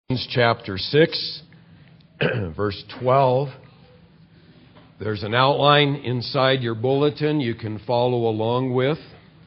Romans chapter 6, verse 12. There's an outline inside your bulletin you can follow along with.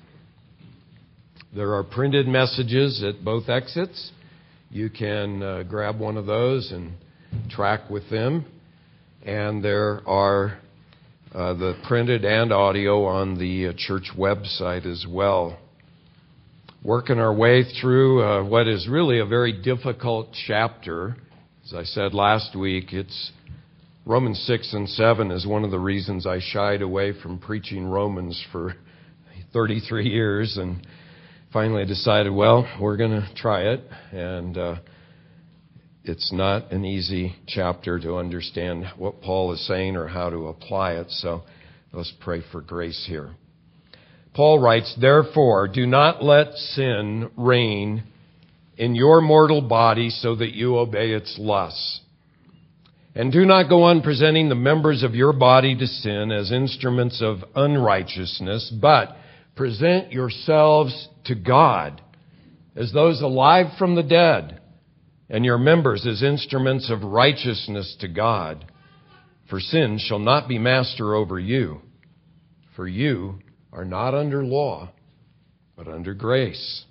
There are printed messages at both exits. You can grab one of those and track with them. And there are the printed and audio on the church website as well. Working our way through what is really a very difficult chapter. As I said last week, it's Romans 6 and 7 is one of the reasons I shied away from preaching Romans for 33 years and finally decided, well, we're going to try it. And it's not an easy chapter to understand what Paul is saying or how to apply it. So let's pray for grace here. Paul writes, "Therefore, do not let sin reign in your mortal body so that you obey its lusts. And do not go on presenting the members of your body to sin as instruments of unrighteousness, but present yourselves to God as those alive from the dead, and your members as instruments of righteousness to God. For sin shall not be master over you, for you are not under law, but under grace."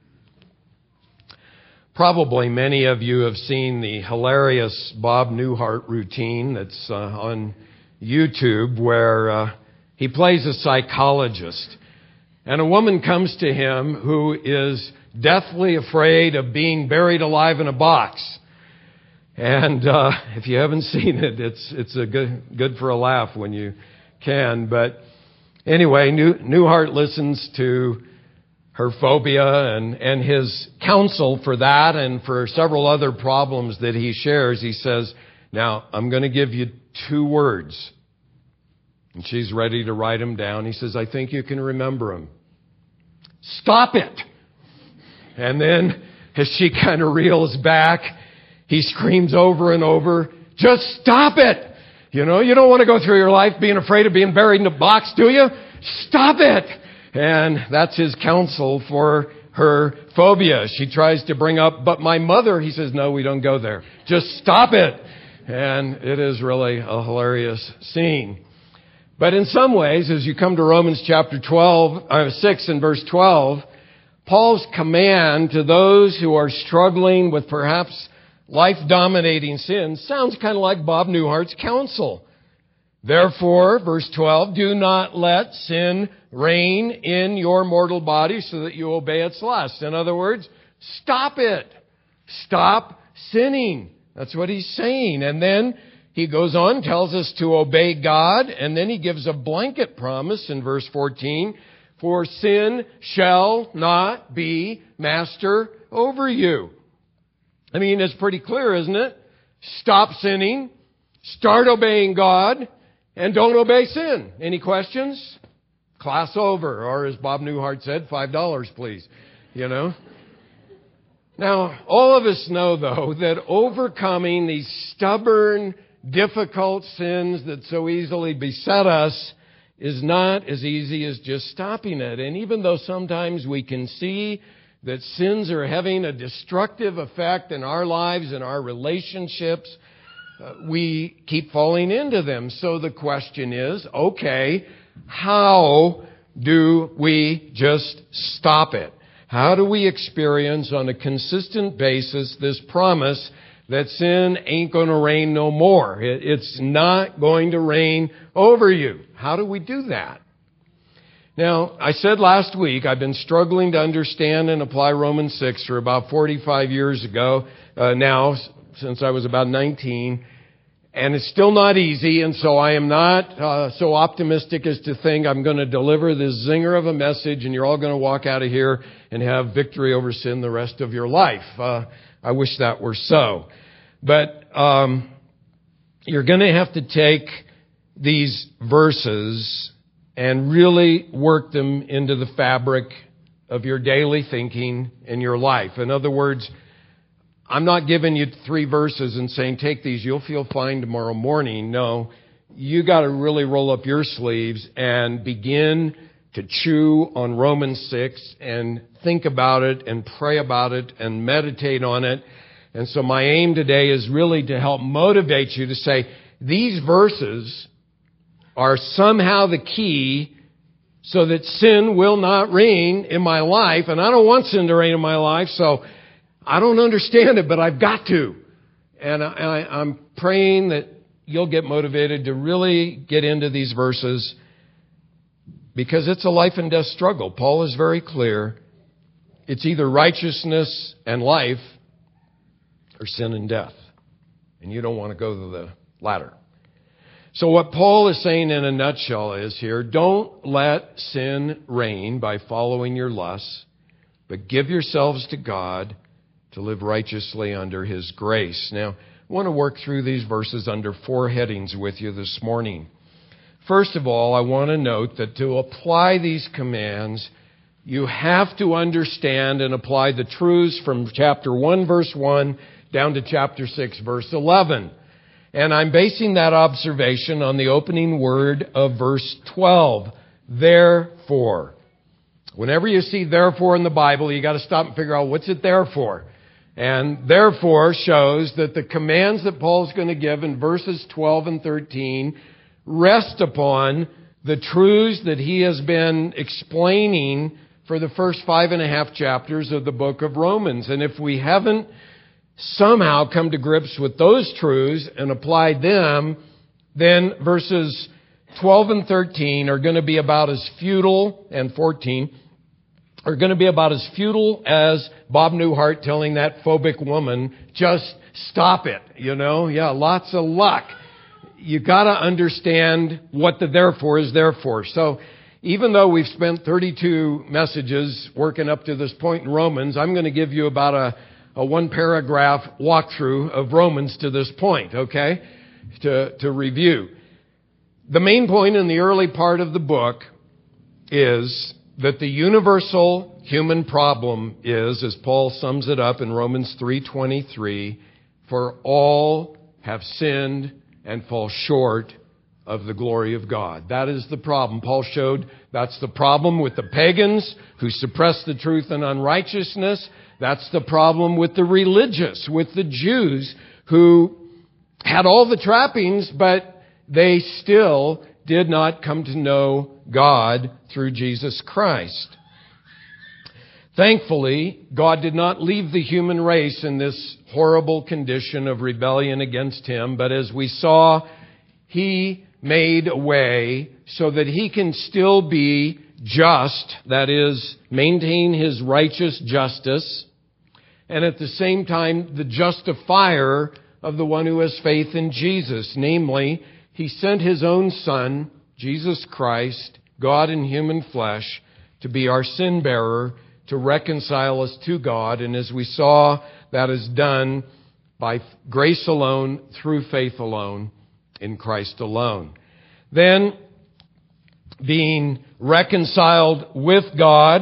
Probably many of you have seen the hilarious Bob Newhart routine that's on YouTube where he plays a psychologist. And a woman comes to him who is deathly afraid of being buried alive in a box. And if you haven't seen it, it's a good for a laugh when you can. But anyway, Newhart listens to her phobia and his counsel for that and for several other problems that he shares. He says, "Now, I'm going to give you 2 words." And she's ready to write them down. He says, "I think you can remember them." "Stop it." And then as she kind of reels back, he screams over and over, "Just stop it. You know, you don't want to go through your life being afraid of being buried in a box, do you? Stop it." And that's his counsel for her phobia. She tries to bring up, "But my mother," he says, "No, we don't go there. Just stop it." And it is really a hilarious scene. But in some ways, as you come to Romans chapter 6 and verse 12, Paul's command to those who are struggling with perhaps life-dominating sin sounds kind of like Bob Newhart's counsel. "Therefore," verse 12, "do not let sin reign in your mortal body so that you obey its lusts." In other words, stop it. Stop sinning. That's what he's saying. And then he goes on, tells us to obey God, and then he gives a blanket promise in verse 14, "For sin shall not be master over you." I mean, it's pretty clear, isn't it? Stop sinning, start obeying God, and don't obey sin. Any questions? Class over. Or as Bob Newhart said, $5, please. You know? Now, all of us know, though, that overcoming these stubborn, difficult sins that so easily beset us is not as easy as just stopping it. And even though sometimes we can see that sins are having a destructive effect in our lives and our relationships, we keep falling into them. So the question is, okay, how do we just stop it? How do we experience on a consistent basis this promise that sin ain't going to reign no more? It's not going to reign over you. How do we do that? Now, I said last week, I've been struggling to understand and apply Romans 6 for about 45 years ago now, since I was about 19. And it's still not easy, and so I am not so optimistic as to think I'm going to deliver this zinger of a message and you're all going to walk out of here and have victory over sin the rest of your life. I wish that were so. But you're going to have to take these verses and really work them into the fabric of your daily thinking in your life. In other words, I'm not giving you 3 verses and saying, take these, you'll feel fine tomorrow morning. No, you got to really roll up your sleeves and begin to chew on Romans 6 and think about it and pray about it and meditate on it And so my aim today is really to help motivate you to say, these verses are somehow the key so that sin will not reign in my life. And I don't want sin to reign in my life, so I don't understand it, but I've got to. And I'm praying that you'll get motivated to really get into these verses, because it's a life and death struggle. Paul is very clear. It's either righteousness and life or sin and death. And you don't want to go to the latter. So what Paul is saying in a nutshell is here, don't let sin reign by following your lusts, but give yourselves to God to live righteously under His grace. Now, I want to work through these verses under 4 headings with you this morning. First of all, I want to note that to apply these commands, you have to understand and apply the truths from chapter 1, verse 1, down to chapter 6, verse 11. And I'm basing that observation on the opening word of verse 12, therefore. Whenever you see therefore in the Bible, you got to stop and figure out what's it there for. And therefore shows that the commands that Paul's going to give in verses 12 and 13 rest upon the truths that he has been explaining for the first 5.5 chapters of the book of Romans. And if we haven't somehow come to grips with those truths and applied them, then verses 12 and 13 are going to be about as futile, and 14 are going to be about as futile as Bob Newhart telling that phobic woman, just stop it, Yeah, lots of luck. You got to understand what the therefore is there for. So even though we've spent 32 messages working up to this point in Romans, I'm going to give you about a 1-paragraph walkthrough of Romans to this point, okay? To review. The main point in the early part of the book is that the universal human problem is, as Paul sums it up in Romans 3:23, for all have sinned and fall short of the glory of God. That is the problem. Paul showed that's the problem with the pagans who suppress the truth in unrighteousness. That's the problem with the religious, with the Jews who had all the trappings, but they still did not come to know God through Jesus Christ. Thankfully, God did not leave the human race in this horrible condition of rebellion against Him, but as we saw, He made a way so that He can still be just, that is, maintain His righteous justice, and at the same time, the justifier of the one who has faith in Jesus. Namely, He sent His own Son, Jesus Christ, God in human flesh, to be our sin bearer, to reconcile us to God. And as we saw, that is done by grace alone, through faith alone, in Christ alone. Then, being reconciled with God,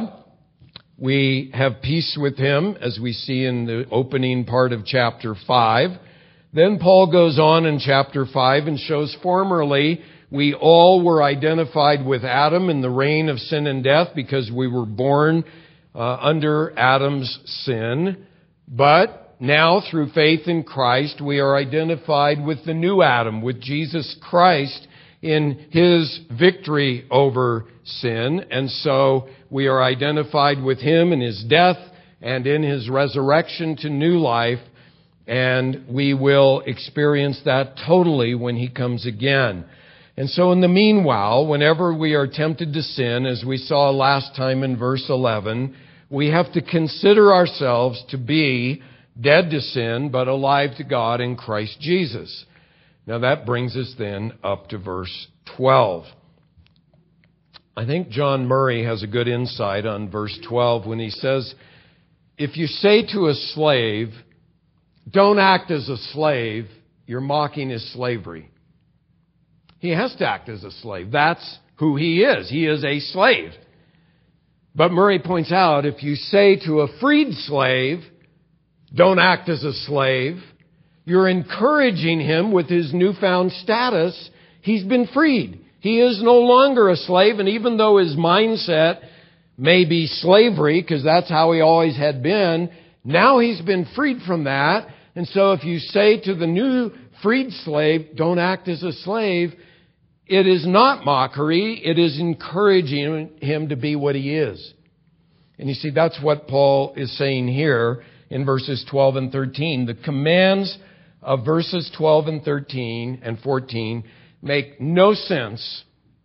we have peace with Him, as we see in the opening part of chapter 5. Then Paul goes on in chapter 5 and shows formerly we all were identified with Adam in the reign of sin and death because we were born under Adam's sin. But now through faith in Christ, we are identified with the new Adam, with Jesus Christ in His victory over sin. And so we are identified with Him in His death and in His resurrection to new life. And we will experience that totally when He comes again. And so in the meanwhile, whenever we are tempted to sin, as we saw last time in verse 11, we have to consider ourselves to be dead to sin, but alive to God in Christ Jesus. Now that brings us then up to verse 12. I think John Murray has a good insight on verse 12 when he says, if you say to a slave, don't act as a slave, you're mocking his slavery. He has to act as a slave. That's who he is. He is a slave. But Murray points out, if you say to a freed slave, don't act as a slave, you're encouraging him with his newfound status. He's been freed. He is no longer a slave, and even though his mindset may be slavery, because that's how he always had been, now he's been freed from that. And so if you say to the new freed slave, don't act as a slave, it is not mockery. It is encouraging him to be what he is. And you see, that's what Paul is saying here in verses 12 and 13. The commands of verses 12 and 13 and 14 make no sense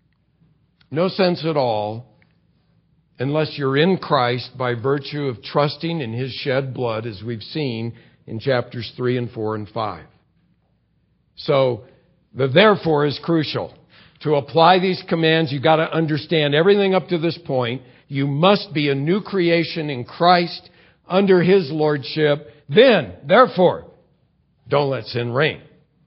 at all, unless you're in Christ by virtue of trusting in His shed blood, as we've seen in chapters 3 and 4 and 5. So, the therefore is crucial. To apply these commands, you've got to understand everything up to this point. You must be a new creation in Christ under His lordship. Then, therefore, don't let sin reign.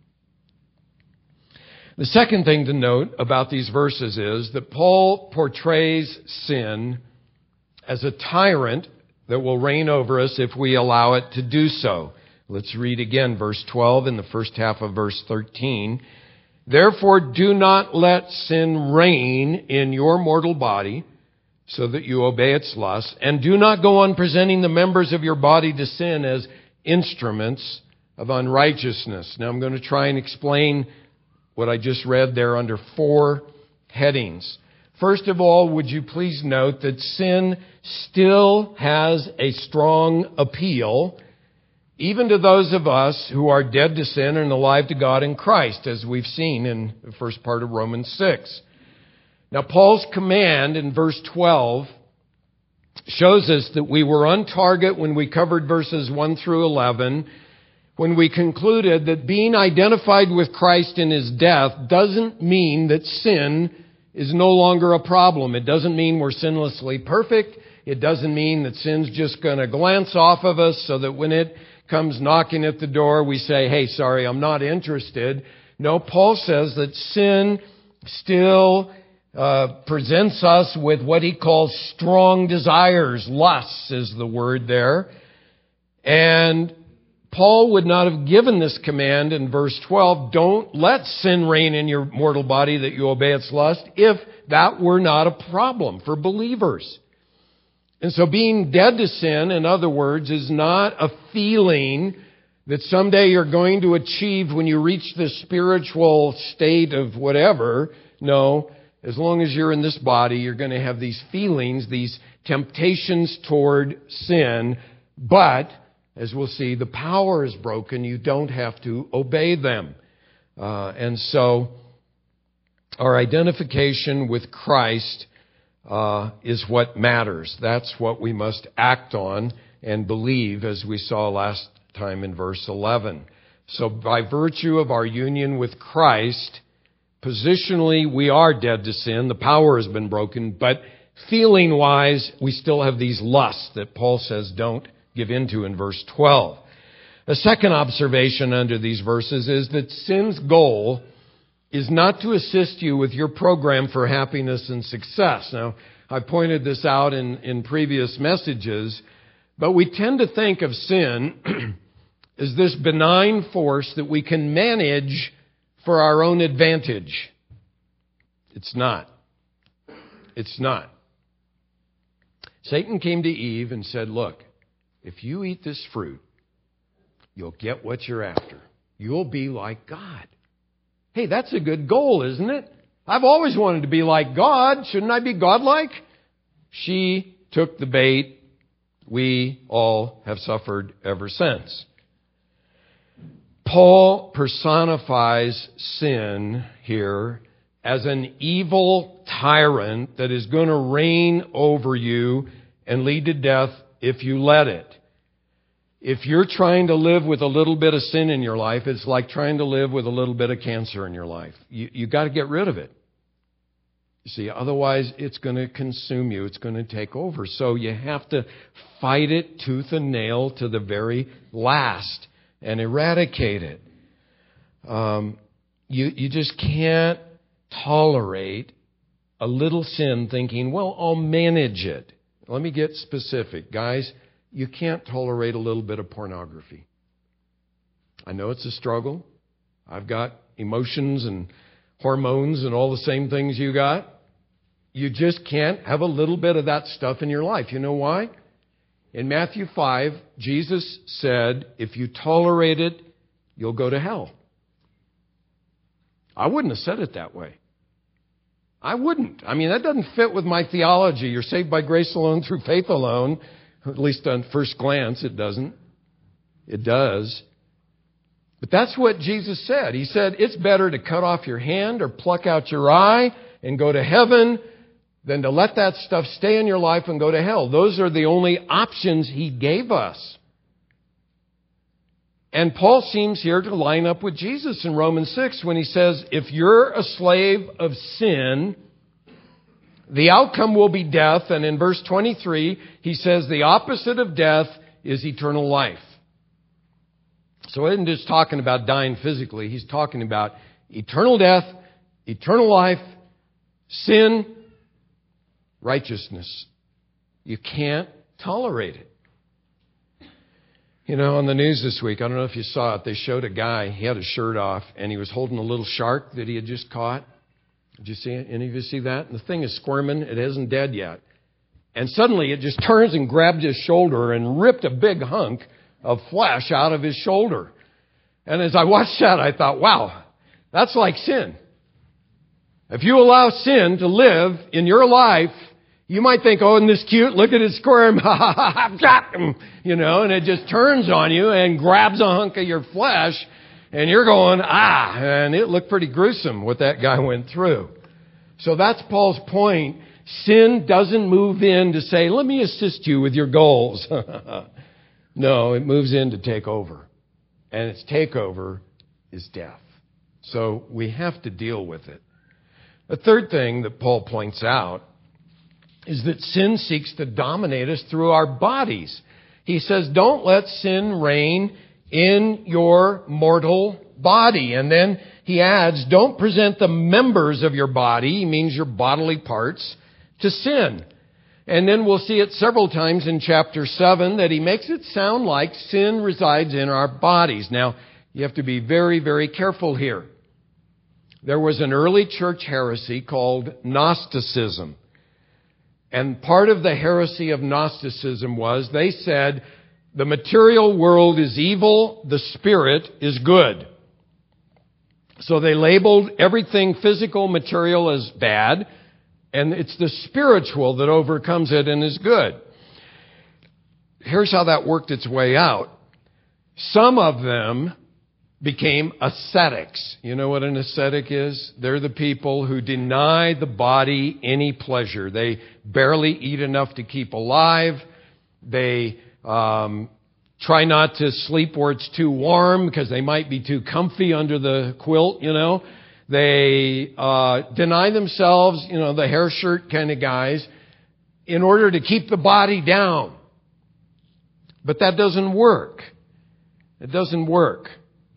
The second thing to note about these verses is that Paul portrays sin as a tyrant that will reign over us if we allow it to do so. Let's read again verse 12 in the first half of verse 13. Therefore, do not let sin reign in your mortal body, so that you obey its lusts, and do not go on presenting the members of your body to sin as instruments of unrighteousness. Now I'm going to try and explain what I just read there under 4 headings. First of all, would you please note that sin still has a strong appeal, even to those of us who are dead to sin and alive to God in Christ, as we've seen in the first part of Romans 6. Now, Paul's command in verse 12 shows us that we were on target when we covered verses 1 through 11, when we concluded that being identified with Christ in His death doesn't mean that sin is no longer a problem. It doesn't mean we're sinlessly perfect. It doesn't mean that sin's just going to glance off of us so that when it comes knocking at the door, we say, hey, sorry, I'm not interested. No, Paul says that sin still presents us with what he calls strong desires. Lusts is the word there. And Paul would not have given this command in verse 12, don't let sin reign in your mortal body that you obey its lust, if that were not a problem for believers. And so being dead to sin, in other words, is not a feeling that someday you're going to achieve when you reach the spiritual state of whatever. No, as long as you're in this body, you're going to have these feelings, these temptations toward sin, but as we'll see, the power is broken. You don't have to obey them. And so our identification with Christ is what matters. That's what we must act on and believe, as we saw last time in verse 11. So by virtue of our union with Christ, positionally we are dead to sin. The power has been broken. But feeling-wise, we still have these lusts that Paul says don't give into in verse 12. The second observation under these verses is that sin's goal is not to assist you with your program for happiness and success. Now, I pointed this out in previous messages, but we tend to think of sin as this benign force that we can manage for our own advantage. It's not. It's not. Satan came to Eve and said, look, if you eat this fruit, you'll get what you're after. You'll be like God. Hey, that's a good goal, isn't it? I've always wanted to be like God. Shouldn't I be godlike? She took the bait. We all have suffered ever since. Paul personifies sin here as an evil tyrant that is going to reign over you and lead to death if you let it. If you're trying to live with a little bit of sin in your life, it's like trying to live with a little bit of cancer in your life. You got to get rid of it. You see, otherwise it's going to consume you. It's going to take over. So you have to fight it tooth and nail to the very last and eradicate it. You just can't tolerate a little sin thinking, well, I'll manage it. Let me get specific. Guys, you can't tolerate a little bit of pornography. I know it's a struggle. I've got emotions and hormones and all the same things you got. You just can't have a little bit of that stuff in your life. You know why? In Matthew 5, Jesus said, if you tolerate it, you'll go to hell. I wouldn't have said it that way. I wouldn't. I mean, that doesn't fit with my theology. You're saved by grace alone, through faith alone. At least on first glance, it doesn't. It does. But that's what Jesus said. He said, it's better to cut off your hand or pluck out your eye and go to heaven than to let that stuff stay in your life and go to hell. Those are the only options He gave us. And Paul seems here to line up with Jesus in Romans 6 when he says, if you're a slave of sin, the outcome will be death. And in verse 23, he says the opposite of death is eternal life. So he isn't just talking about dying physically. He's talking about eternal death, eternal life, sin, righteousness. You can't tolerate it. You know, on the news this week, I don't know if you saw it, they showed a guy, he had his shirt off, and he was holding a little shark that he had just caught. Did you see it? Any of you see that? And the thing is squirming. It isn't dead yet. And suddenly it just turns and grabbed his shoulder and ripped a big hunk of flesh out of his shoulder. And as I watched that, I thought, wow, that's like sin. If you allow sin to live in your life, you might think, oh, isn't this cute? Look at it squirm. I've got him. You know, and it just turns on you and grabs a hunk of your flesh. And you're going, and it looked pretty gruesome what that guy went through. So that's Paul's point. Sin doesn't move in to say, let me assist you with your goals. No, it moves in to take over. And its takeover is death. So we have to deal with it. The third thing that Paul points out is that sin seeks to dominate us through our bodies. He says, don't let sin reign in your mortal body. And then he adds, don't present the members of your body, he means your bodily parts, to sin. And then we'll see it several times in chapter 7 that he makes it sound like sin resides in our bodies. Now, you have to be very, very careful here. There was an early church heresy called Gnosticism. And part of the heresy of Gnosticism was they said the material world is evil, the spirit is good. So they labeled everything physical, material as bad, and it's the spiritual that overcomes it and is good. Here's how that worked its way out. Some of them became ascetics. You know what an ascetic is? They're the people who deny the body any pleasure. They barely eat enough to keep alive. They try not to sleep where it's too warm because they might be too comfy under the quilt, you know. They deny themselves, you know, the hair shirt kind of guys, in order to keep the body down. But that doesn't work. It doesn't work.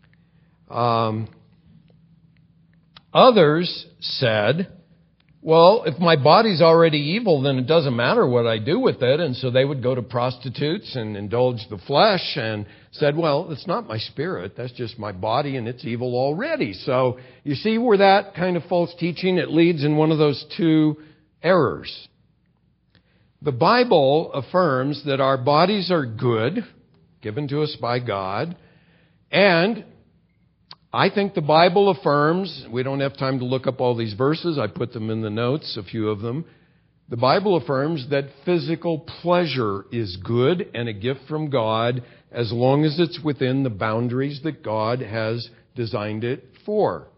Others said, well, if my body's already evil, then it doesn't matter what I do with it. And so they would go to prostitutes and indulge the flesh and said, well, it's not my spirit. That's just my body and it's evil already. So you see where that kind of false teaching, it leads in one of those two errors. The Bible affirms that our bodies are good, given to us by God, and I think the Bible affirms, we don't have time to look up all these verses, I put them in the notes, a few of them. The Bible affirms that physical pleasure is good and a gift from God as long as it's within the boundaries that God has designed it for.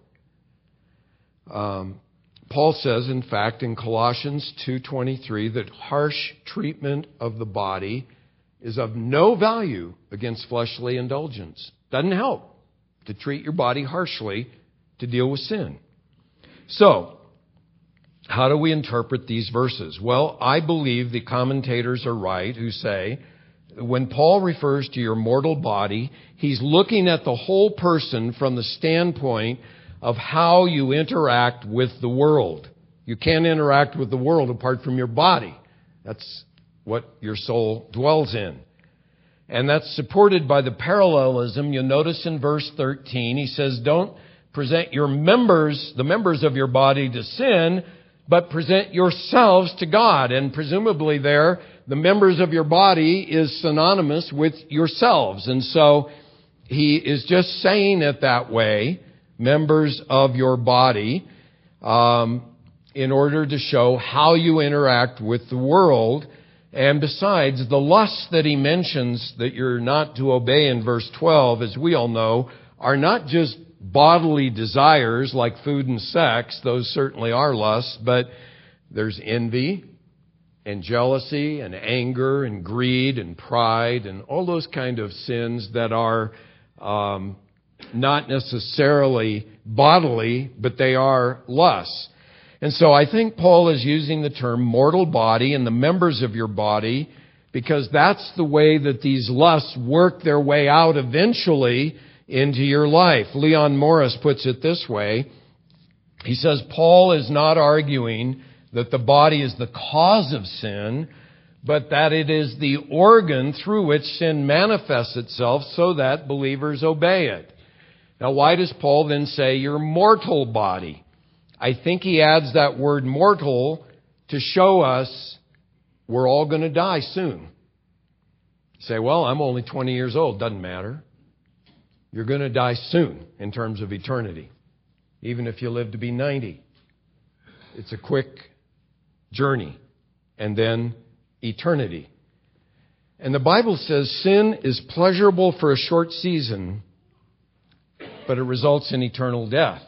Paul says, in fact, in Colossians 2:23, that harsh treatment of the body is of no value against fleshly indulgence. Doesn't help to treat your body harshly to deal with sin. So, how do we interpret these verses? Well, I believe the commentators are right who say, when Paul refers to your mortal body, he's looking at the whole person from the standpoint of how you interact with the world. You can't interact with the world apart from your body. That's what your soul dwells in. And that's supported by the parallelism. You'll notice in verse 13, he says, don't present your members, the members of your body, to sin, but present yourselves to God. And presumably there, the members of your body is synonymous with yourselves. And so he is just saying it that way, members of your body, in order to show how you interact with the world. And besides, the lusts that he mentions that you're not to obey in verse 12, as we all know, are not just bodily desires like food and sex. Those certainly are lusts, but there's envy and jealousy and anger and greed and pride and all those kind of sins that are not necessarily bodily, but they are lusts. And so I think Paul is using the term mortal body and the members of your body because that's the way that these lusts work their way out eventually into your life. Leon Morris puts it this way. He says, Paul is not arguing that the body is the cause of sin, but that it is the organ through which sin manifests itself so that believers obey it. Now, why does Paul then say your mortal body? I think he adds that word mortal to show us we're all going to die soon. You say, well, I'm only 20 years old. Doesn't matter. You're going to die soon in terms of eternity, even if you live to be 90. It's a quick journey and then eternity. And the Bible says sin is pleasurable for a short season, but it results in eternal death.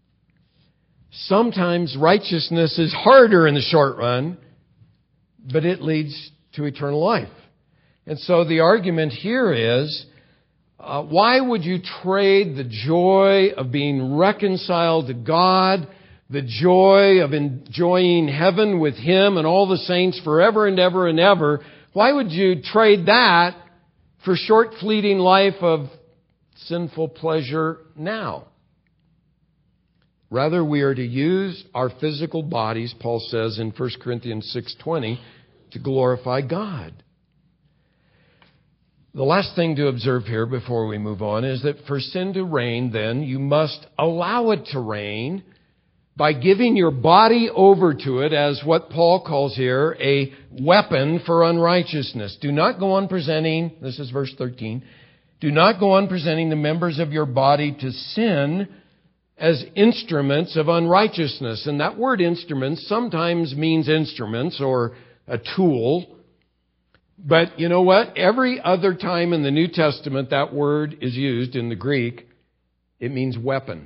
Sometimes righteousness is harder in the short run, but it leads to eternal life. And so the argument here is, why would you trade the joy of being reconciled to God, the joy of enjoying heaven with Him and all the saints forever and ever and ever? Why would you trade that for short fleeting life of sinful pleasure now? Rather, we are to use our physical bodies, Paul says in 1 Corinthians 6:20, to glorify God. The last thing to observe here before we move on is that for sin to reign, then, you must allow it to reign by giving your body over to it as what Paul calls here a weapon for unrighteousness. Do not go on presenting, this is verse 13, do not go on presenting the members of your body to sin as instruments of unrighteousness. And that word instruments sometimes means instruments or a tool. But you know what? Every other time in the New Testament that word is used in the Greek, it means weapon.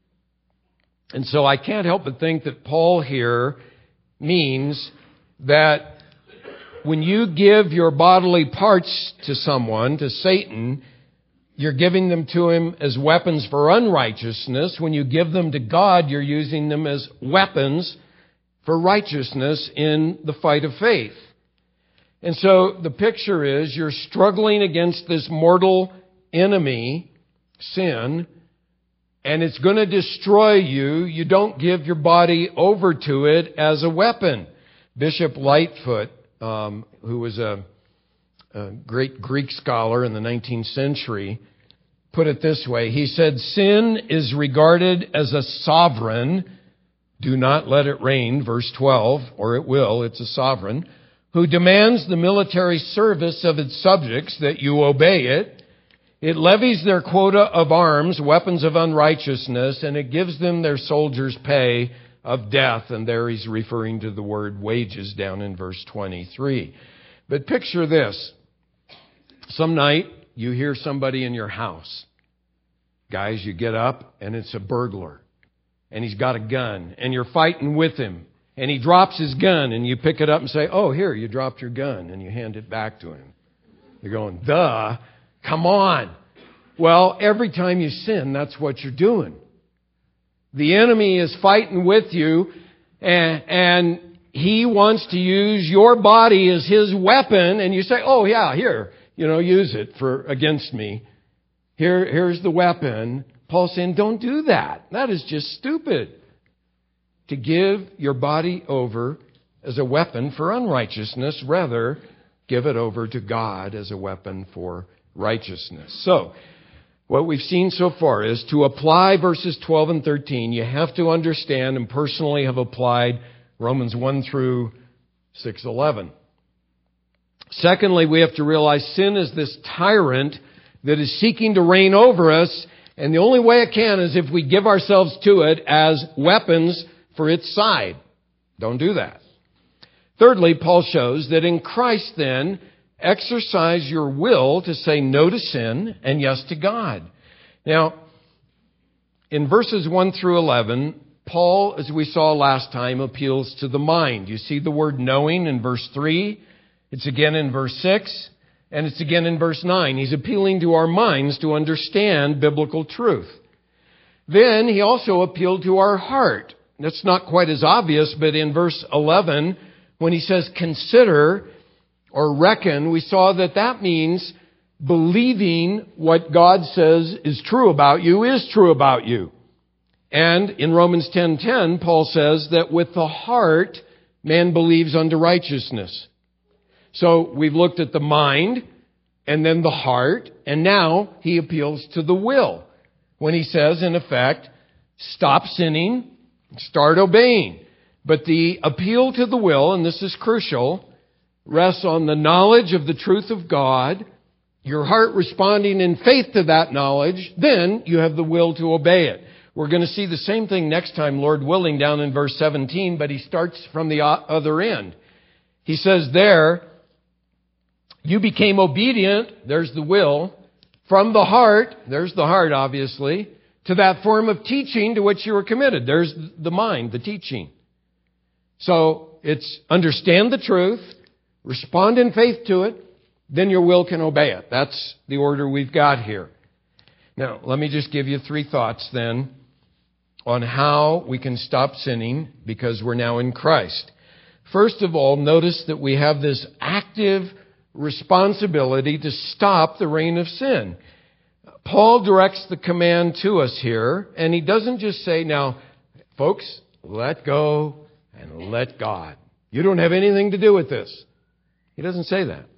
And so I can't help but think that Paul here means that when you give your bodily parts to someone, to Satan, you're giving them to him as weapons for unrighteousness. When you give them to God, you're using them as weapons for righteousness in the fight of faith. And so the picture is you're struggling against this mortal enemy, sin, and it's going to destroy you. You don't give your body over to it as a weapon. Bishop Lightfoot, who was a great Greek scholar in the 19th century, put it this way. He said, sin is regarded as a sovereign. Do not let it reign, verse 12, or it will. It's a sovereign who demands the military service of its subjects that you obey it. It levies their quota of arms, weapons of unrighteousness, and it gives them their soldiers' pay of death. And there he's referring to the word wages down in verse 23. But picture this. Some night you hear somebody in your house. Guys, you get up and it's a burglar. And he's got a gun. And you're fighting with him. And he drops his gun and you pick it up and say, oh, here, you dropped your gun. And you hand it back to him. You're going, duh, come on. Well, every time you sin, that's what you're doing. The enemy is fighting with you and he wants to use your body as his weapon. And you say, oh, yeah, here, use it against me. Here's the weapon. Paul's saying, don't do that. That is just stupid. To give your body over as a weapon for unrighteousness, rather give it over to God as a weapon for righteousness. So, what we've seen so far is to apply verses 12 and 13, you have to understand and personally have applied Romans 1 through 6:11. Secondly, we have to realize sin is this tyrant that is seeking to reign over us, and the only way it can is if we give ourselves to it as weapons for its side. Don't do that. Thirdly, Paul shows that in Christ then, exercise your will to say no to sin and yes to God. Now, in verses 1 through 11, Paul, as we saw last time, appeals to the mind. You see the word knowing in verse 3. It's again in verse 6. And it's again in verse 9. He's appealing to our minds to understand biblical truth. Then he also appealed to our heart. That's not quite as obvious, but in verse 11, when he says consider or reckon, we saw that means believing what God says is true about you is true about you. And in Romans 10:10, Paul says that with the heart, man believes unto righteousness. So we've looked at the mind and then the heart, and now he appeals to the will when he says, in effect, stop sinning, start obeying. But the appeal to the will, and this is crucial, rests on the knowledge of the truth of God, your heart responding in faith to that knowledge, then you have the will to obey it. We're going to see the same thing next time, Lord willing, down in verse 17, but he starts from the other end. He says there, you became obedient, there's the will, from the heart, there's the heart obviously, to that form of teaching to which you were committed. There's the mind, the teaching. So it's understand the truth, respond in faith to it, then your will can obey it. That's the order we've got here. Now, let me just give you 3 thoughts then on how we can stop sinning because we're now in Christ. First of all, notice that we have this active responsibility to stop the reign of sin. Paul directs the command to us here, and he doesn't just say, now, folks, let go and let God. You don't have anything to do with this. He doesn't say that.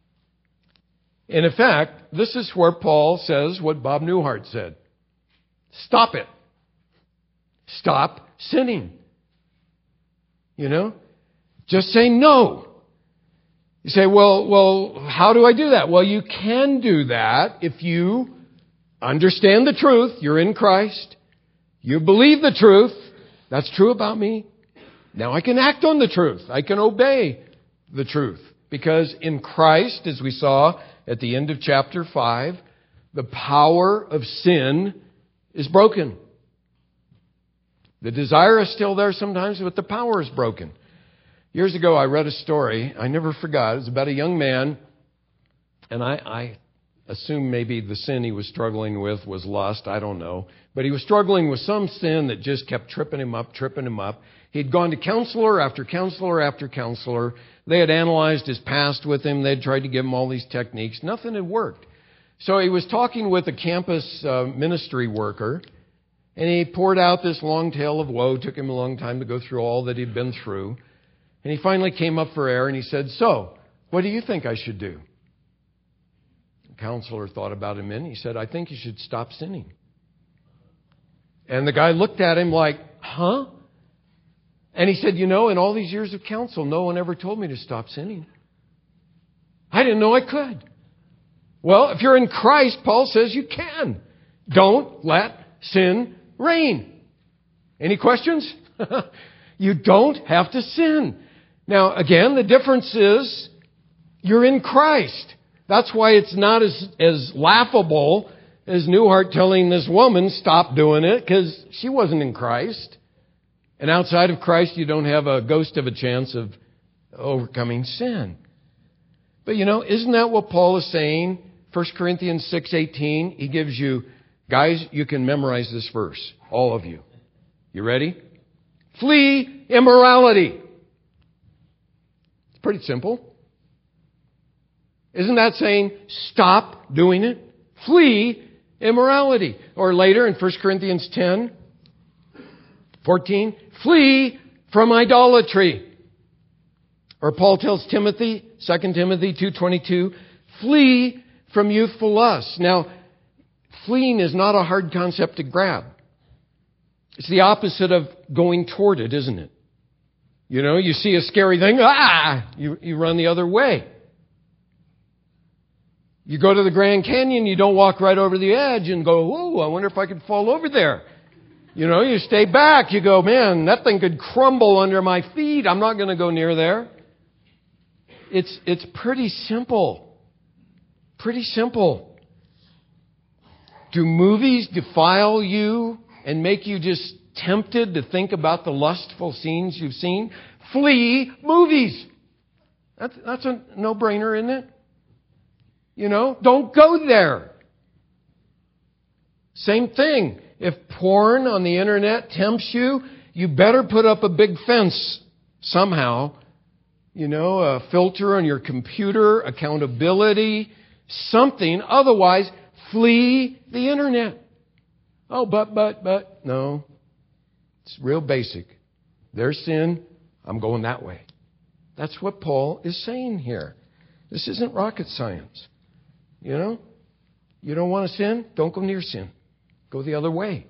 In effect, this is where Paul says what Bob Newhart said. Stop it. Stop sinning. You know? Just say no. You say, well, how do I do that? Well, you can do that if you understand the truth. You're in Christ. You believe the truth. That's true about me. Now I can act on the truth. I can obey the truth. Because in Christ, as we saw at the end of chapter 5, the power of sin is broken. The desire is still there sometimes, but the power is broken. Years ago, I read a story. I never forgot. It was about a young man, and I assume maybe the sin he was struggling with was lust. I don't know. But he was struggling with some sin that just kept tripping him up. He'd gone to counselor after counselor after counselor. They had analyzed his past with him. They'd tried to give him all these techniques. Nothing had worked. So he was talking with a campus ministry worker, and he poured out this long tale of woe. It took him a long time to go through all that he'd been through. And he finally came up for air and he said, so, what do you think I should do? The counselor thought about him and he said, I think you should stop sinning. And the guy looked at him like, huh? And he said, in all these years of counsel, no one ever told me to stop sinning. I didn't know I could. Well, if you're in Christ, Paul says you can. Don't let sin reign. Any questions? You don't have to sin. Now, again, the difference is you're in Christ. That's why it's not as laughable as Newhart telling this woman, stop doing it, because she wasn't in Christ. And outside of Christ, you don't have a ghost of a chance of overcoming sin. But isn't that what Paul is saying? 1 Corinthians 6:18, he gives you, guys, you can memorize this verse, all of you. You ready? Flee immorality. It's pretty simple. Isn't that saying, stop doing it? Flee immorality. Or later in 1 Corinthians 10:14, flee from idolatry. Or Paul tells Timothy, 2 Timothy 2:22, flee from youthful lusts. Now, fleeing is not a hard concept to grab. It's the opposite of going toward it, isn't it? You see a scary thing, you run the other way. You go to the Grand Canyon, you don't walk right over the edge and go, whoa, I wonder if I could fall over there. You stay back. You go, man, that thing could crumble under my feet. I'm not going to go near there. It's pretty simple. Pretty simple. Do movies defile you and make you just tempted to think about the lustful scenes you've seen? Flee movies. That's a no-brainer, isn't it? Don't go there. Same thing. If porn on the internet tempts you, you better put up a big fence somehow. A filter on your computer, accountability, something. Otherwise, flee the internet. Oh, but, no. It's real basic. There's sin. I'm going that way. That's what Paul is saying here. This isn't rocket science. You don't want to sin? Don't go near sin. Go the other way.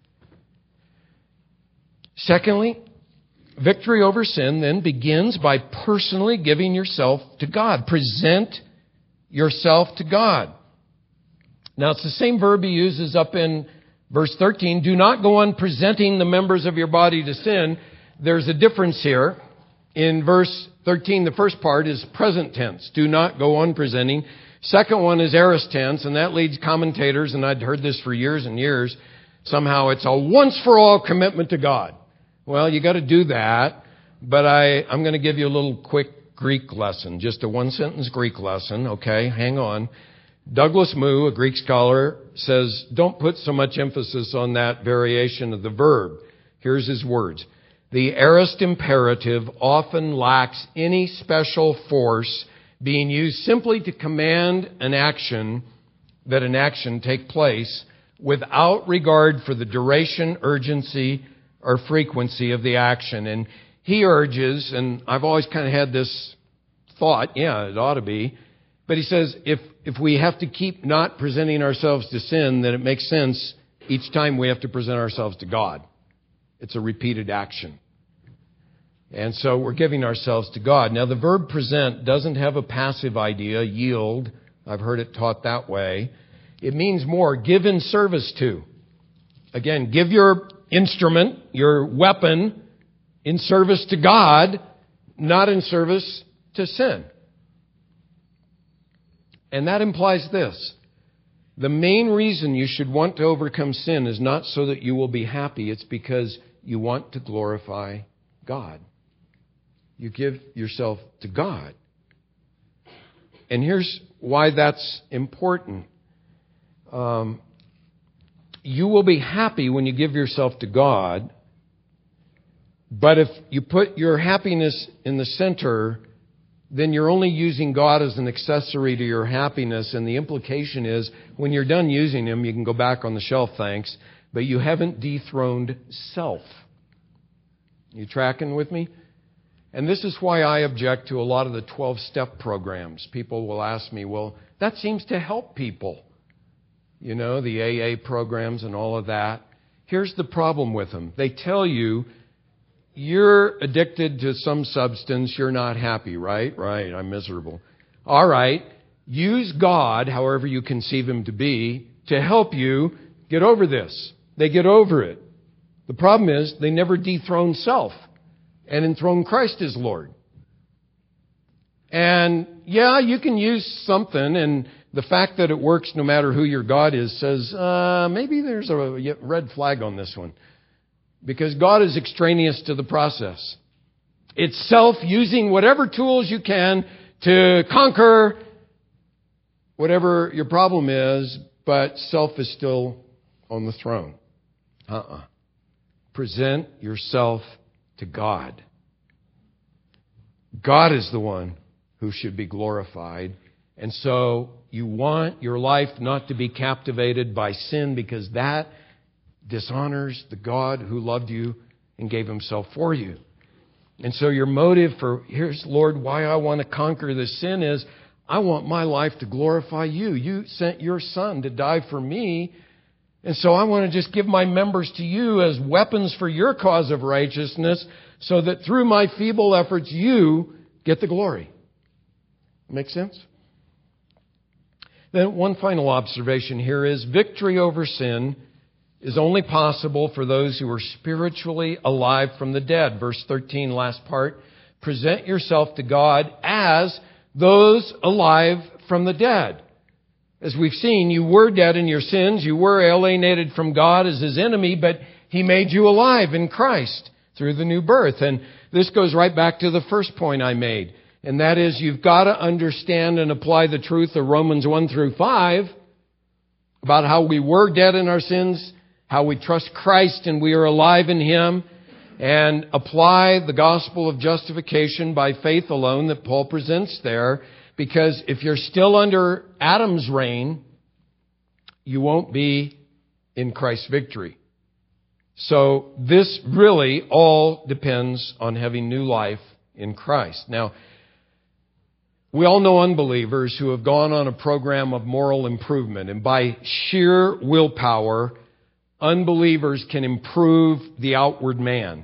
Secondly, victory over sin then begins by personally giving yourself to God. Present yourself to God. Now, it's the same verb he uses up in verse 13. Do not go on presenting the members of your body to sin. There's a difference here. In verse 13, the first part is present tense. Do not go on presenting. Second one is aorist tense, and that leads commentators, and I'd heard this for years and years, somehow it's a once-for-all commitment to God. Well, you got to do that, but I'm going to give you a little quick Greek lesson, just a one-sentence Greek lesson, okay? Hang on. Douglas Moo, a Greek scholar, says, don't put so much emphasis on that variation of the verb. Here's his words. The aorist imperative often lacks any special force, being used simply to command an action take place without regard for the duration, urgency, or frequency of the action. And he urges, and I've always kind of had this thought, yeah, it ought to be, but he says if we have to keep not presenting ourselves to sin, then it makes sense each time we have to present ourselves to God. It's a repeated action. And so we're giving ourselves to God. Now, the verb present doesn't have a passive idea, yield. I've heard it taught that way. It means more, give in service to. Again, give your instrument, your weapon, in service to God, not in service to sin. And that implies this. The main reason you should want to overcome sin is not so that you will be happy. It's because you want to glorify God. You give yourself to God. And here's why that's important. You will be happy when you give yourself to God. But if you put your happiness in the center, then you're only using God as an accessory to your happiness. And the implication is when you're done using Him, you can go back on the shelf, thanks. But you haven't dethroned self. You tracking with me? And this is why I object to a lot of the 12-step programs. People will ask me, well, that seems to help people. The AA programs and all of that. Here's the problem with them. They tell you, you're addicted to some substance, you're not happy, right? Right, I'm miserable. All right, use God, however you conceive Him to be, to help you get over this. They get over it. The problem is they never dethrone self and enthrone Christ as Lord. And yeah, you can use something, and the fact that it works no matter who your God is says, maybe there's a red flag on this one. Because God is extraneous to the process. It's self using whatever tools you can to conquer whatever your problem is, but self is still on the throne. Present yourself to God. God is the one who should be glorified. And so you want your life not to be captivated by sin, because that dishonors the God who loved you and gave Himself for you. And so your motive for, here's, Lord, why I want to conquer this sin is, I want my life to glorify You. You sent Your Son to die for me. And so I want to just give my members to You as weapons for Your cause of righteousness, so that through my feeble efforts, You get the glory. Make sense? Then one final observation here is victory over sin is only possible for those who are spiritually alive from the dead. Verse 13, last part, present yourself to God as those alive from the dead. As we've seen, you were dead in your sins, you were alienated from God as His enemy, but He made you alive in Christ through the new birth. And this goes right back to the first point I made. And that is, you've got to understand and apply the truth of Romans 1 through 5 about how we were dead in our sins, how we trust Christ and we are alive in Him, and apply the gospel of justification by faith alone that Paul presents there. Because if you're still under Adam's reign, you won't be in Christ's victory. So this really all depends on having new life in Christ. Now, we all know unbelievers who have gone on a program of moral improvement, and by sheer willpower, unbelievers can improve the outward man.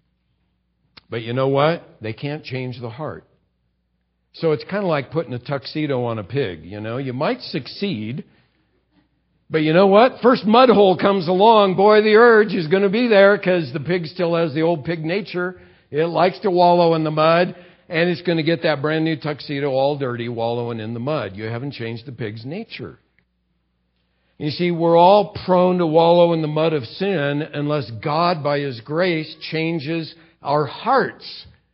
But you know what? They can't change the heart. So it's kind of like putting a tuxedo on a pig, you know. You might succeed, but you know what? First mud hole comes along, boy, the urge is going to be there because the pig still has the old pig nature. It likes to wallow in the mud. And it's going to get that brand new tuxedo all dirty, wallowing in the mud. You haven't changed the pig's nature. You see, we're all prone to wallow in the mud of sin unless God, by His grace, changes our hearts.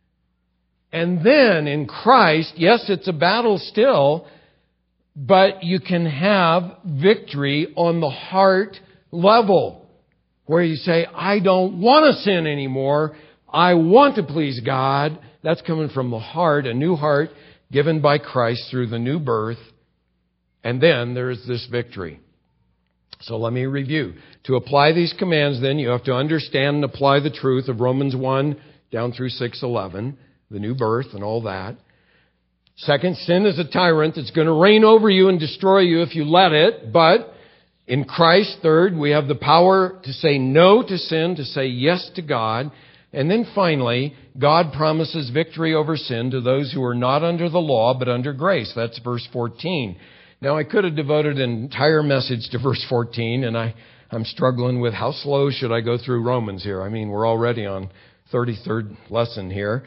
And then in Christ, yes, it's a battle still, but you can have victory on the heart level, where you say, I don't want to sin anymore. I want to please God. That's coming from the heart, a new heart given by Christ through the new birth. And then there's this victory. So let me review. To apply these commands, then, you have to understand and apply the truth of Romans 1 down through 6:11, the new birth and all that. Second, sin is a tyrant that's going to reign over you and destroy you if you let it. But in Christ, third, we have the power to say no to sin, to say yes to God. And then finally, God promises victory over sin to those who are not under the law, but under grace. That's verse 14. Now, I could have devoted an entire message to verse 14, and I'm struggling with how slow should I go through Romans here. I mean, we're already on 33rd lesson here.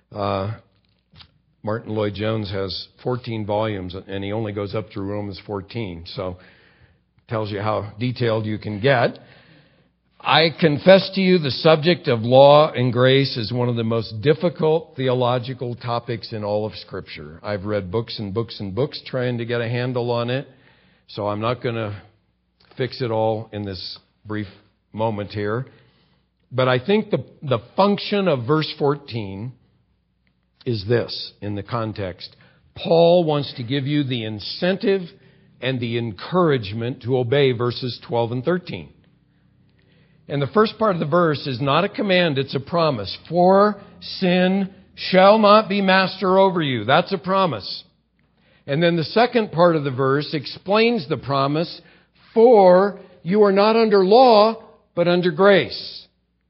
Martin Lloyd-Jones has 14 volumes, and he only goes up through Romans 14. So, tells you how detailed you can get. I confess to you the subject of law and grace is one of the most difficult theological topics in all of Scripture. I've read books and books and books trying to get a handle on it, so I'm not going to fix it all in this brief moment here. But I think the function of verse 14 is this in the context. Paul wants to give you the incentive and the encouragement to obey verses 12 and 13. And the first part of the verse is not a command, it's a promise. For sin shall not be master over you. That's a promise. And then the second part of the verse explains the promise. For you are not under law, but under grace.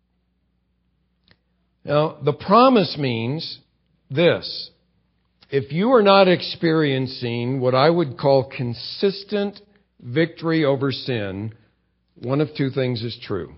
Now, the promise means this. If you are not experiencing what I would call consistent victory over sin, one of two things is true.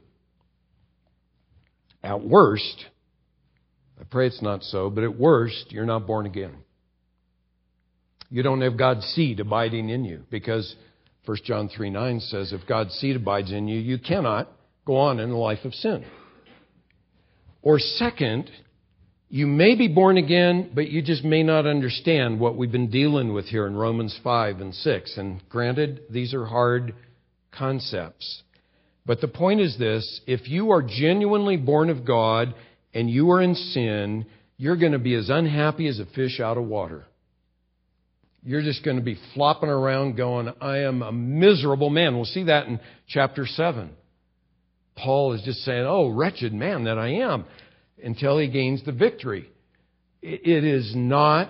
At worst, I pray it's not so, but at worst, you're not born again. You don't have God's seed abiding in you, because 1 John 3:9 says if God's seed abides in you, you cannot go on in the life of sin. Or second, you may be born again, but you just may not understand what we've been dealing with here in Romans 5 and 6. And granted, these are hard concepts. But the point is this, if you are genuinely born of God and you are in sin, you're going to be as unhappy as a fish out of water. You're just going to be flopping around going, I am a miserable man. We'll see that in chapter 7. Paul is just saying, oh, wretched man that I am, until he gains the victory. It is not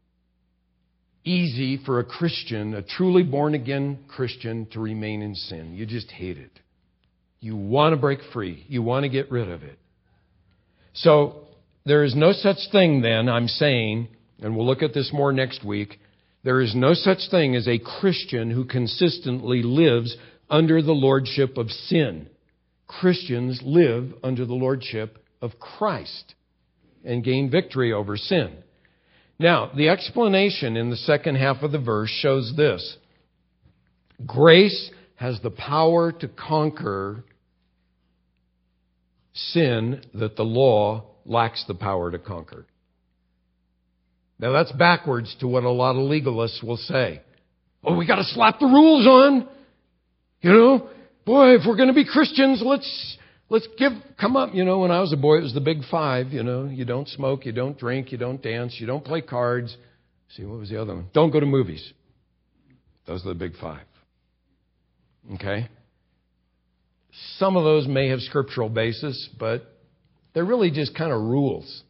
easy for a Christian, a truly born-again Christian, to remain in sin. You just hate it. You want to break free. You want to get rid of it. So there is no such thing then, I'm saying, and we'll look at this more next week, There is no such thing as a Christian who consistently lives under the lordship of sin. Christians live under the lordship of Christ and gain victory over sin. Now, the explanation in the second half of the verse shows this. Grace has the power to conquer sin that the law lacks the power to conquer. Now, that's backwards to what a lot of legalists will say. Oh, we got to slap the rules on. Boy, if we're going to be Christians, let's come up. When I was a boy, it was the big five. You don't smoke, you don't drink, you don't dance, you don't play cards. See, what was the other one? Don't go to movies. Those are the big five. Okay? Some of those may have scriptural basis, but they're really just kind of rules.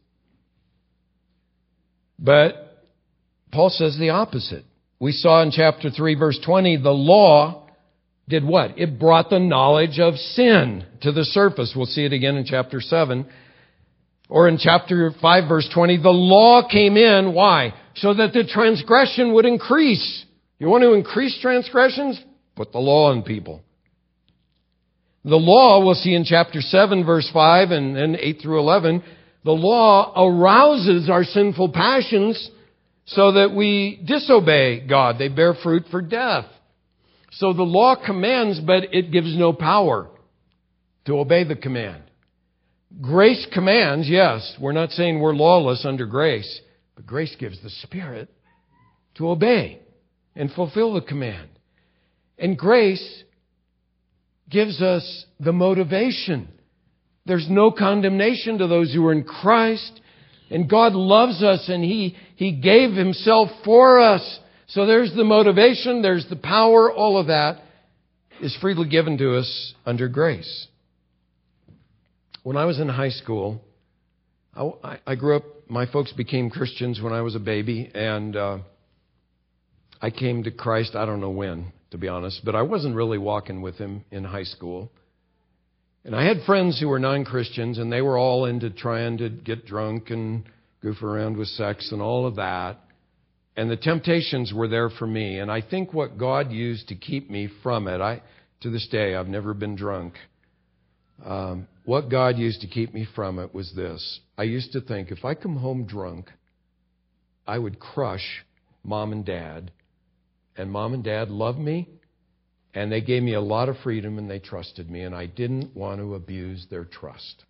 But Paul says the opposite. We saw in chapter 3, verse 20, the law did what? It brought the knowledge of sin to the surface. We'll see it again in chapter 7. Or in chapter 5, verse 20, the law came in. Why? So that the transgression would increase. You want to increase transgressions? Put the law on people. The law, we'll see in chapter 7, verse 5 and 8 through 11, the law arouses our sinful passions so that we disobey God. They bear fruit for death. So the law commands, but it gives no power to obey the command. Grace commands, yes. We're not saying we're lawless under grace, but grace gives the Spirit to obey and fulfill the command. And grace gives us the motivation. There's no condemnation to those who are in Christ. And God loves us and He gave Himself for us. So there's the motivation, there's the power, all of that is freely given to us under grace. When I was in high school, I grew up, my folks became Christians when I was a baby, and I came to Christ, I don't know when, to be honest, but I wasn't really walking with Him in high school. And I had friends who were non-Christians, and they were all into trying to get drunk and goof around with sex and all of that. And the temptations were there for me. And I think what God used to keep me from it, to this day, I've never been drunk. What God used to keep me from it was this. I used to think if I come home drunk, I would crush Mom and Dad. And Mom and Dad loved me. And they gave me a lot of freedom and they trusted me. And I didn't want to abuse their trust.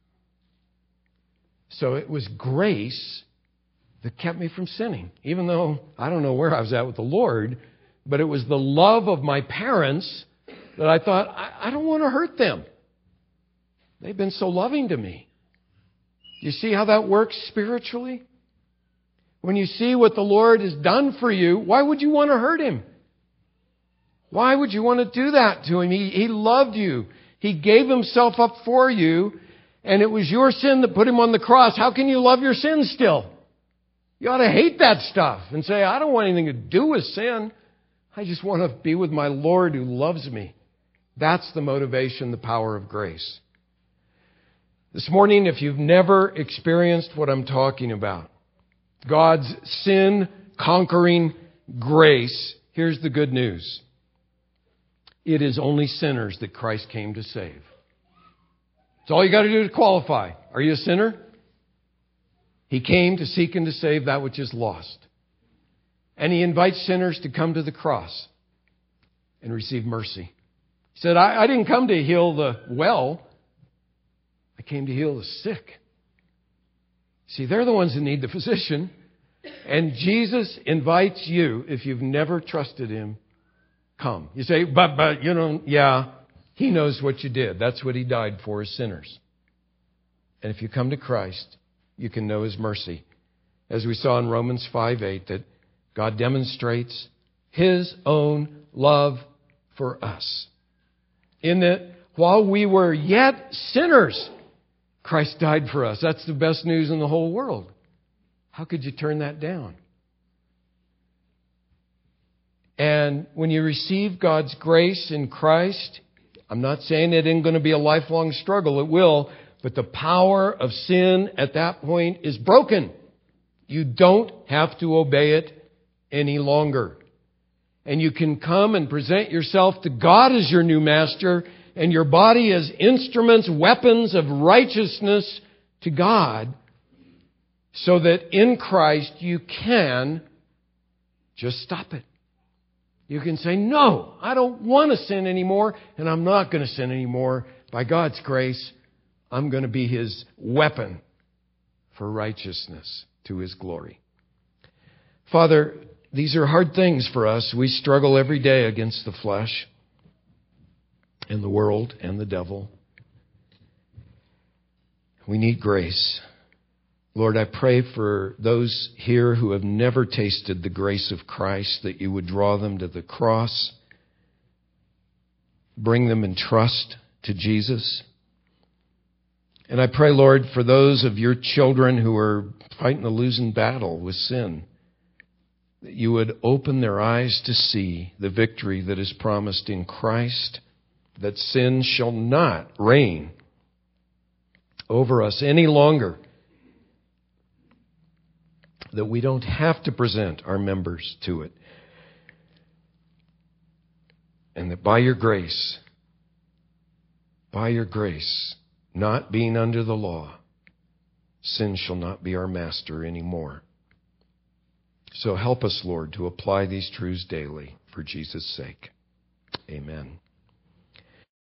So it was grace that kept me from sinning. Even though I don't know where I was at with the Lord, but it was the love of my parents that I thought, I don't want to hurt them. They've been so loving to me. You see how that works spiritually? When you see what the Lord has done for you, why would you want to hurt Him? Why would you want to do that to Him? He loved you. He gave Himself up for you, and it was your sin that put Him on the cross. How can you love your sin still? You ought to hate that stuff and say, I don't want anything to do with sin. I just want to be with my Lord who loves me. That's the motivation, the power of grace. This morning, if you've never experienced what I'm talking about, God's sin-conquering grace, here's the good news. It is only sinners that Christ came to save. It's all you got to do to qualify. Are you a sinner? He came to seek and to save that which is lost. And He invites sinners to come to the cross and receive mercy. He said, I didn't come to heal the well. I came to heal the sick. See, they're the ones that need the physician. And Jesus invites you, if you've never trusted Him, come. You say, but, yeah, He knows what you did. That's what He died for, as sinners. And if you come to Christ, you can know His mercy. As we saw in Romans 5:8, that God demonstrates His own love for us. In that while we were yet sinners, Christ died for us. That's the best news in the whole world. How could you turn that down? And when you receive God's grace in Christ, I'm not saying it isn't going to be a lifelong struggle. It will. But the power of sin at that point is broken. You don't have to obey it any longer. And you can come and present yourself to God as your new master and your body as instruments, weapons of righteousness to God, so that in Christ you can just stop it. You can say, no, I don't want to sin anymore, and I'm not going to sin anymore. By God's grace, I'm going to be His weapon for righteousness to His glory. Father, these are hard things for us. We struggle every day against the flesh and the world and the devil. We need grace. Lord, I pray for those here who have never tasted the grace of Christ, that you would draw them to the cross, bring them in trust to Jesus. And I pray, Lord, for those of your children who are fighting a losing battle with sin, that you would open their eyes to see the victory that is promised in Christ, that sin shall not reign over us any longer, that we don't have to present our members to it, and that by your grace, not being under the law, sin shall not be our master anymore. So help us, Lord, to apply these truths daily for Jesus' sake. Amen.